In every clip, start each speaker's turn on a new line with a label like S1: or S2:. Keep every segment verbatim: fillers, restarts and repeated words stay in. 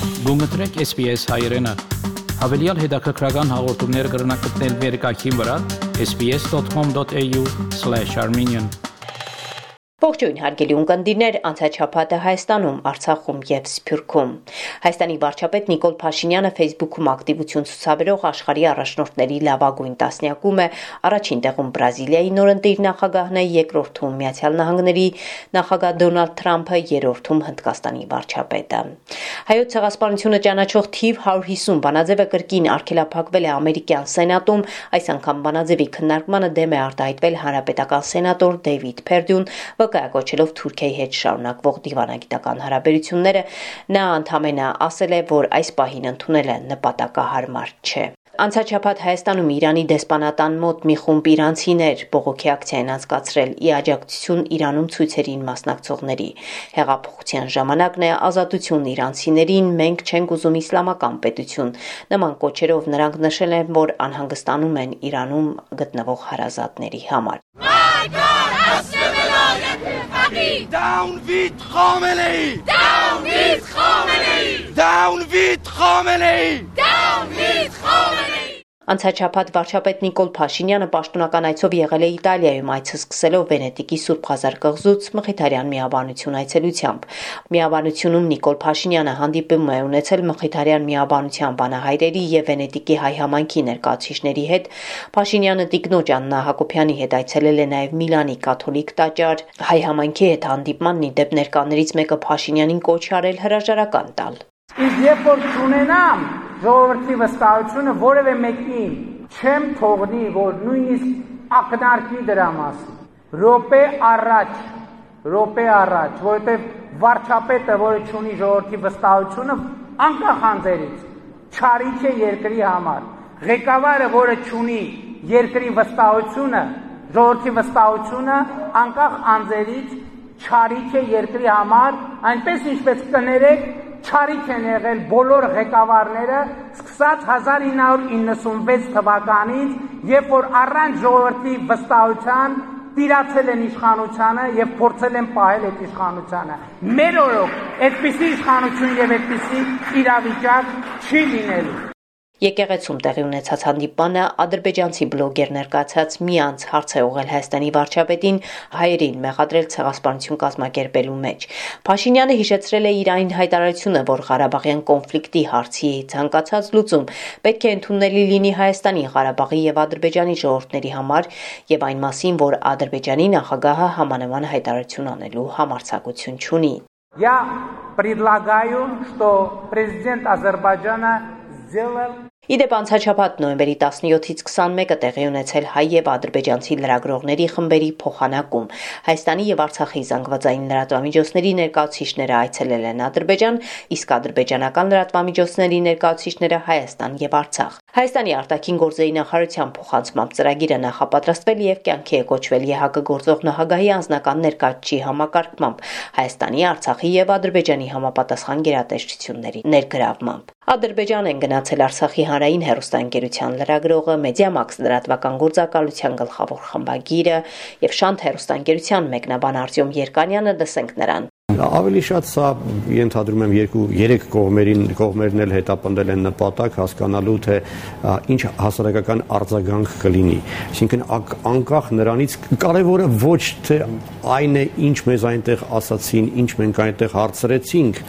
S1: Գումտրեք S B S հայրենը։ Հավելյալ հետաքրքրական հաղորդումներ կգրնակցնել վերկայքին վրա S B S dot com dot A U slash Armenian
S2: Ողջույն հարգելի ունկնդիրներ, անցաչափատը Հայաստանում, Արցախում եւ Սփյուռքում։ Հայաստանի վարչապետ Նիկոլ Փաշինյանը Facebook-ում ակտիվություն ցուցաբերող աշխարհի առաջնորդների լավագույն տասնյակում է, առաջին տեղում Բրազիլիայի նորընտիր նախագահն է, երկրորդում Միացյալ Նահանգների նախագահ Դոնալդ Թրամփը, երրորդում Հնդկաստանի վարչապետը։ Հայոց ցեղասպանությունը ճանաչող թիվ one fifty բանաձևը կրկին արգելափակվել է ամերիկյան սենատում, այս անգամ բանաձևի քննարկմանը դեմ է արտահայտվել հանրապետական սենատոր Դեյվիդ Փերդուն, կոչելով Թուրքիայի հետ շարունակվող դիվանագիտական հարաբերությունները, նա ընդհանրապես ասել է, որ այս պահին ընդունելը նպատակահարմար չէ։ Անցաչափած Հայաստանում Իրանի դեսպանատան մոտ մի խումբ իրանցիներ բողոքի ակցիա են անցկացրել ի աջակցություն Իրանում ցույցերին մասնակցողների։ Հեղափոխության ժամանակն է ազատություն իրանցիներին, մենք չենք ուզում իսլամական պետություն։ Նման կոչերով նրանք նշել են, որ անհանգստանում են Իրանում գտնվող հարազատների համար։
S3: Down with Khomeini! Down with Khomeini! Down with Khomeini! Down with Khomeini!
S2: Անցաչափած վարչապետ Նիկոլ Փաշինյանը պաշտոնական այցով եղել է Իտալիայում, այցը սկսելով Վենետիկի Սուրբ Ղազար կղզուց Մխիթարյան միաբանություն այցելությամբ։ Միաբանությունում Նիկոլ Փաշինյանը հանդիպում է ունեցել Մխիթարյան միաբանության բանահայրերի եւ Վենետիկի հայ համայնքի ներկայացուցիչների հետ։ Փաշինյանը տիկնոջ Աննա Հակոբյանի հետ այցելել է նաեւ Միլանի կաթոլիկ տաճար։ Հայ համայնքի հետ հանդիպմանն ի դեպ ներկաներից մեկը Փաշինյանին կոչ արել հրաժարական տալ։
S4: Իսկ երբ որ ունենամ ժողովրդի վստահությունը որևէ մեկին չեմ թողնի, որ նույնիսկ ակնարկի դրա մասին։ Րոպե առաջ, րոպե առաջ, որովհետև վարչապետը, որը ունի ժողովրդի վստահությունը, անկախ անձերից, չարիք է երկրի համար։ Ղեկավարը, որը ունի երկրի վստահությունը, ժողովրդի վստահությունը, անկախ անձերից, չարիք է երկրի համար, այնպես ինչպես կներեք չարիք են եղել բոլոր ղեկավարները սկսած հազար ինը հարյուր իննսունվեց թվականից, երբ որ առանց ժողովրդի վստահության տիրացել են իշխանությանը եւ փորձել են պահել այդ իշխանությանը։ Մեր օրոք այդպիսի իշխանություն եւ այդպիսի իրավիճակ չի լինելու։
S2: Եկեղեցում տեղի ունեցած հանդիպանը ադրբեջանցի բլոգեր ներկայացած մի անձ հարց է ուղղել Հայաստանի վարչապետին հայերին մեղադրել ցեղասպանություն կազմակերպելու մեջ։ Փաշինյանը հիշեցրել է իր այն հայտարարությունը, որ Ղարաբաղյան կոնֆլիկտի հարցի ցանկացած լուծում պետք է ընդունելի լինի Հայաստանի, Ղարաբաղի եւ Ադրբեջանի ժողովուրդների համար եւ այն մասին, որ Ադրբեջանի նախագահը համանման հայտարարություն անելու համարձակություն չունի։
S4: Я предлагаю, что президент Азербайджана сделал
S2: Իդեպ անցաչափած նոյեմբերի տասնյոթից քսանմեկը տեղի ունեցել հայ եւ ադրբեջանցի լրագրողների խմբերի փոխանակում։ Հայաստանի եւ Արցախի զանգվածային լրատվամիջոցների ներկայացուցիչները այցելել են Ադրբեջան, իսկ ադրբեջանական լրատվամիջոցների ներկայացուցիչները Հայաստան եւ Արցախ։ Հայաստանի արտաքին գործերի նախարարության փոխանցմամբ ծրագիրը նախապատրաստվել եւ կյանքի է կոչվել ԵՀԿ գործող նախագահի անձնական ներկայացուցիչի համակարգմամբ Հայաստանի, Արցախի եւ Ադրբեջանի համապատասխան գերատեսչությունների ներգրավմամբ։ Ադրբեջան են գնացել Արցախի հանրային հեռուստաընկերության լրագրողը, Մեդիամաքս լրատվական գործակալության գլխավոր խմբագիրը եւ Շանթ հեռուստաընկերության մեկնաբան Արտյոմ Երկանյանը, դսենք նրան։
S5: Ավելի շատ սա ենթադրում եմ երկու երեք կողմերին կողմերն էլ հետապնդել են նպատակ հասկանալու թե ինչ հասարակական արձագանք կլինի։ Այսինքն անկախ նրանից կարևորը ոչ թե այն է ինչ մեզ այնտեղ ասացին, ինչ մենք այնտեղ հարցրեցինք,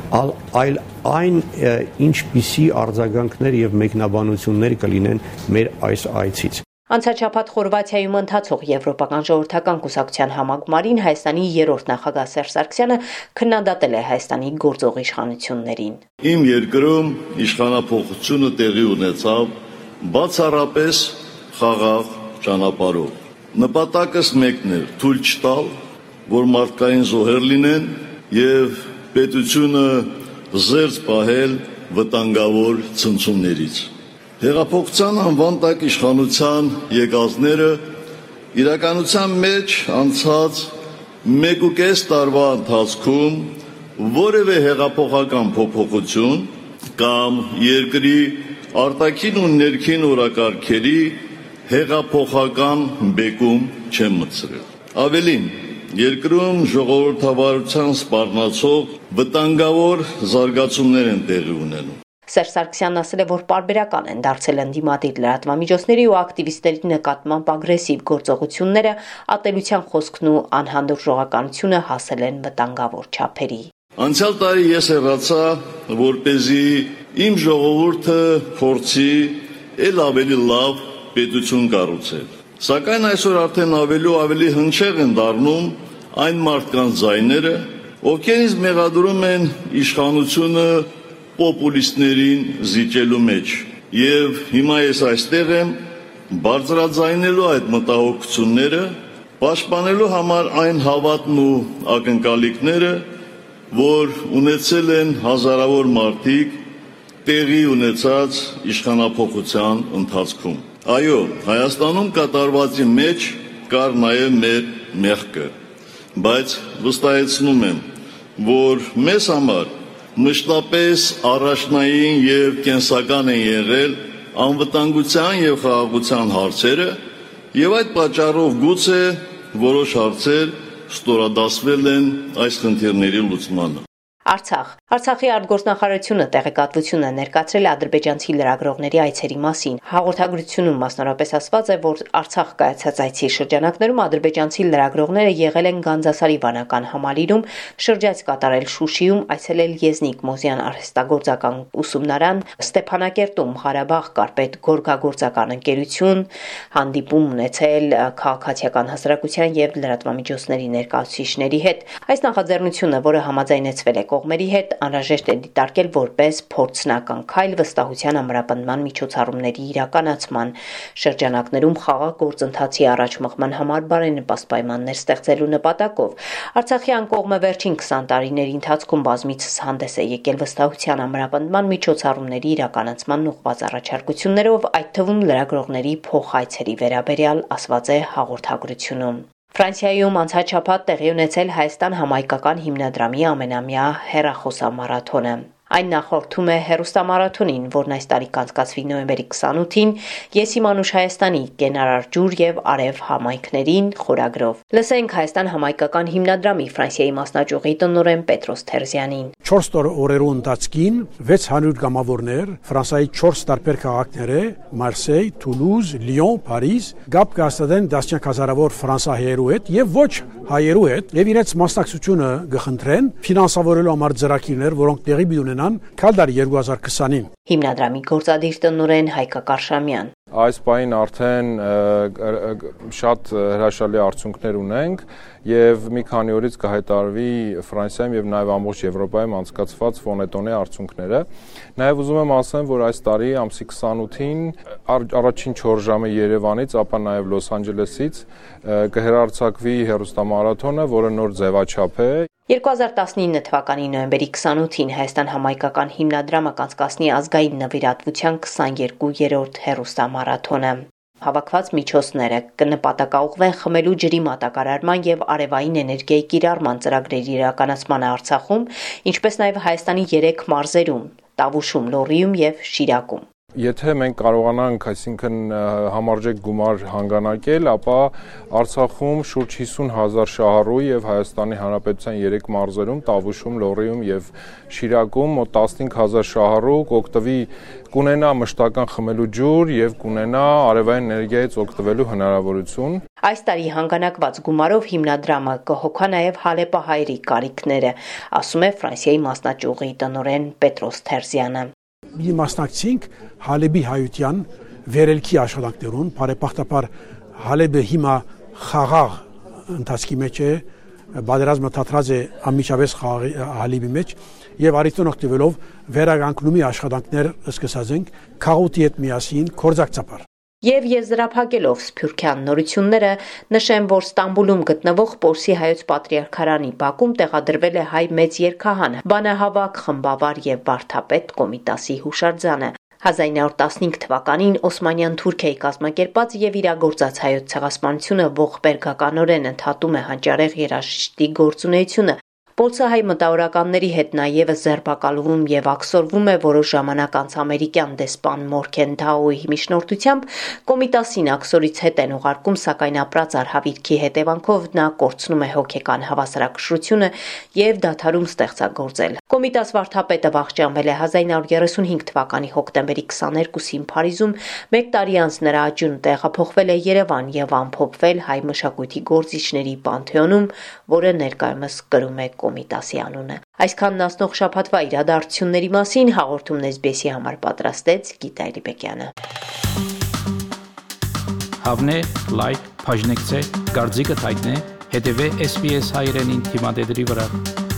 S5: այլ այն ինչպիսի արձագանքներ եւ մեկնաբանություններ կլինեն մեր այս այցից։
S2: Անցաչափած Խորվաթիայում ընթացող Եվրոպական ժողովրդական կուսակցության համագումարին Հայաստանի երրորդ նախագահ Սերժ Սարգսյանը քննադատել է Հայաստանի գործող իշխանություններին։
S6: Իմ երկրում իշխանափոխությունը տեղի ունեցավ բացառապես խաղաղ ճանապարհով։ Նպատակս մեկն էր՝ թույլ չտալ, որ մարդկային զոհեր լինեն եւ պետությունը զերծ պահել վտանգավոր ցնցումներից։ Հեղափոխության անվան տակ իշխանության եկածները իրականության մեջ անցած մեկ ու կես տարվա ընթացքում որևէ հեղափոխական փոփոխություն կամ երկրի արտաքին ու ներքին օրակարգերի հեղափոխական բեկում չեն մտցրել։ Ավելին, երկրում ժողովրդավարության սպառնացող վտանգավոր զարգացումներ են տեղի ունենում։
S2: Սերժ Սարգսյանն ասել է, որ պարբերական են դարձել ընդդիմադիր լրատվամիջոցների ու ակտիվիստների նկատմամբ ագրեսիվ գործողությունները, ատելության խոսքն ու անհանդուրժողականությունը հասել են վտանգավոր չափերի։
S6: Անցյալ տարի ես հեռացա, որպեսզի իմ ժողովուրդը փորձի ել ավելի լավ պետություն կառուցել։ Սակայն այսօր արդեն ավելի ու ավելի հնչեղ են դառնում այն մարդկանց ձայները, ովքեր ինձ մեղադրում են իշխանությունը պոպուլիստներին զիջելու մեջ, եւ հիմա ես այստեղ եմ բարձրաձայնելու այդ մտահոգությունները, պաշտպանելու համար այն հավատն ու ակնկալիքները, որ ունեցել են հազարավոր մարդիկ տեղի ունեցած իշխանափոխության ընթացքում։ Այո, Հայաստանում կատարվածի մեջ կար նաև մեր մեղքը, բայց վստահեցնում եմ, որ մեզ համար մշտապես առաջնային եւ կենսական են եղել անվտանգության եւ խաղաղության հարցերը, եւ այդ պատճառով գուցե որոշ հարցեր ստորադասվել են այս խնդիրների լուծմանը։
S2: Արցախ Արցախի արտգործնախարարությունը տեղեկատվություն է ներկայացրել ադրբեջանցի լրագրողների այցերի մասին։ Հաղորդագրությունում մասնավորապես ասված է, որ Արցախ կայացած այցի շրջանակներում ադրբեջանցի լրագրողները եղել են Գանձասարի վանական համալիրում, շրջայց կատարել Շուշիում, այցելել Եզնիկ Մոզյան արհեստագործական ուսումնարան, Ստեփանակերտում Ղարաբաղ կարպետ գորգագործական ընկերություն, հանդիպում ունեցել քաղաքացիական հասարակության եւ լրատվամիջոցների ներկայացուցիչների հետ։ Այս նախաձեռնությունը, որը համաձայնեցվել է կողմերի հետ, անհրաժեշտ է դիտարկել որպես փորձնական քայլ վստահության ամրապնդման միջոցառումների իրականացման շրջանակներում խաղաղ գործընթացի առաջ մղման համար բարենպաստ պայմաններ ստեղծելու նպատակով։ Արցախի անկողմը վերջին քսան տարիների ընթացքում բազմիցս հանդես է եկել վստահության ամրապնդման միջոցառումների իրականացման ուղղված առաջարկություններով, այդ թվում լրագրողների փոխայցերի վերաբերյալ ասված է հաղորդագրությունում։ Ֆրանսիայում անցած շաբաթ տեղի ունեցել Հայաստան համայնքական հիմնադրամի ամենամյա հեռախոսամարաթոնը։ Այն նախորդում է հեռուստամարաթոնին, որն այս տարի կանցկացվի նոյեմբերի քսանութին Ես իմ անուշ Հայաստանի կենարար ջուր եւ արև համայնքներին խորագրով։ Լսենք Հայաստան համայնքական հիմնադրամի Ֆրանսիայի մասնաճյուղի տնօրեն Պետրոս Թերզյանին։
S7: չորս օրերու ընթացքին վեց հարյուր գամավորներ Ֆրանսիայի չորս տարբեր քաղաքների՝ Մարսեյ, Թուլուզ, Լիոն, Փարիզ, գապ կհաստատեն տասնյակ հազարավոր ֆրանսահայերու հետ եւ ոչ հայերու հետ եւ իրենց մասնակցությունը կխնդրեն ֆինանսավորելու համար ծրագիրներ, որոնք տեղի ունենան քալդար երկու հազար քսանին։
S2: Հիմնադրամի գործադիր տնօրեն Հայկ Կարշամյան։
S8: Այս պահին արդեն շատ հրաշալի արդյունքներ ունենք եւ մի քանի օրից կհայտարարվի Ֆրանսիայում եւ նաեւ ամբողջ Եվրոպայում անցկացված Ֆոնետոնի արդյունքները։ Նաեւ ուզում եմ ասեմ, որ այս տարի ամսի քսանութին առաջին չորս ժամը Երևանից, ապա նաեւ Լոս Անջելեսից կհեռարձակվի հեռուստամարաթոնը, որը նոր ձևաչափ է։
S2: երկու հազար տասնինը թվականի նոյեմբերի քսանութին Հայաստան համայնքական հիմնադրամը կանցկացնի ազգային նվիրատվության քսաներկուերորդ հեռուստամարաթոնը։ Հավաքված միջոցները կնպատակաուղղվեն խմելու ջրի մատակարարման եւ արևային էներգիայի կիրառման ծրագրերի իրականացմանը Արցախում, ինչպես նաեւ Հայաստանի երեք մարզերում՝ Տավուշում, Լոռիում եւ Շիրակում։
S8: Եթե մենք կարողանանք, այսինքն համարժեք գումար հանգանակել, ապա Արցախում շուրջ հիսուն հազար շահառու եւ Հայաստանի Հանրապետության երեք մարզերում՝ Տավուշում, Լոռիում եւ Շիրակում մոտ տասնհինգ հազար շահառու կօգտվի, կունենա մշտական խմելու ջուր եւ կունենա արևային էներգիայից օգտվելու հնարավորություն։
S2: Այս տարի հանգանակված գումարով հիմնադրամը կհոգա նաեւ հալեպահայերի կարիքները, ասում է Ֆրանսիայի մասնաճյուղի տնօրեն Պետրոս Թերզյանը։
S7: Մի մասնակցինք Հալեբի հայության վերելքի աշխատանքներուն, բարեբախտաբար Հալեբը հիմա խաղաղ ընթացքի մեջ է, բادرազմը թատրած է անմիջապես Հալեբի մեջ եւ արիտոն օգտվելով վերականգնումի աշխատանքներ սկսած ենք քաղուտի հետ միասին կորզակցաբար։
S2: Եվ եզրափակելով Սփյուռքյան նորությունները, նշեմ, որ Ստամբուլում գտնվող Պորսի հայոց պատրիարքարանի բակում տեղադրվել է հայ մեծ երգահան, բանահավաք, խմբավար եւ վարդապետ Կոմիտասի հուշարձանը։ հազար ինը հարյուր տասնհինգ թվականին Օսմանյան Թուրքիայի կազմակերպած եւ իրագործած հայոց ցեղասպանությունը ողբերգականորեն ընդհատում է հանճարեղ երաժշտի գործունեությունը, Պոլսահայ մտավորականների հետ նաև ձերբակալվում եւ աքսորվում է որոշ ժամանակ անց ամերիկյան դեսպան Մորքեն Թաուի միջնորդությամբ Կոմիտասին աքսորից հետ են ուղարկում, սակայն ապրած արհավիրքի հետևանքով նա կորցնում է հոգեկան հավասարակշռությունը եւ դադարում ստեղծագործել։ Կոմիտաս վարդապետը վախճանվել է հազար ինը հարյուր երեսունհինգ թվականի հոկտեմբերի քսաներկուսին Փարիզում, մեկ տարի անց նրա աջունը տեղափոխվել է Երևան եւ ամփոփվել հայ մշակույթի գործիչների պանթեոնում, որը ներկայումս կրում է Կոմիտասի անունը։ Այսքանն ասնող շաբաթվա իրադարձությունների մասին հաղորդումն էս բի էսի համար պատրաստեց Գիտա Էլիբեկյանը։
S1: Հավնե, լայք, բաժնեկցե, դարձիկը թայտնե, հետևե էս բի էս հայրենին թիմադեդի վրա։